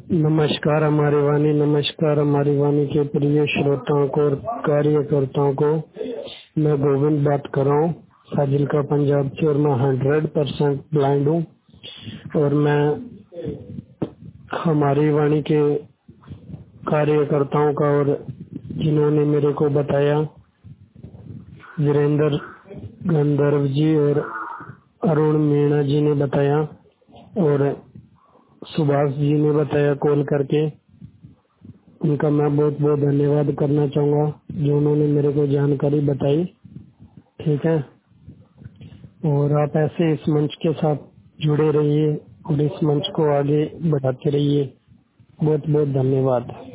नमस्कार हमारी वाणी के प्रिय श्रोताओं को और कार्यकर्ताओं को। मैं गोविंद बात कर रहा हूँ फाजिल्का पंजाब से, और मैं 100% ब्लाइंड हूँ। और मैं हमारी वाणी के कार्यकर्ताओं का, और जिन्होंने मेरे को बताया, वीरेंद्र गंधर्व जी और अरुण मीणा जी ने बताया, और सुभाष जी ने बताया कॉल करके। उनका मैं बहुत बहुत धन्यवाद करना चाहूँगा जो उन्होंने मेरे को जानकारी बताई। ठीक है, और आप ऐसे इस मंच के साथ जुड़े रहिए और इस मंच को आगे बढ़ाते रहिए। बहुत बहुत धन्यवाद।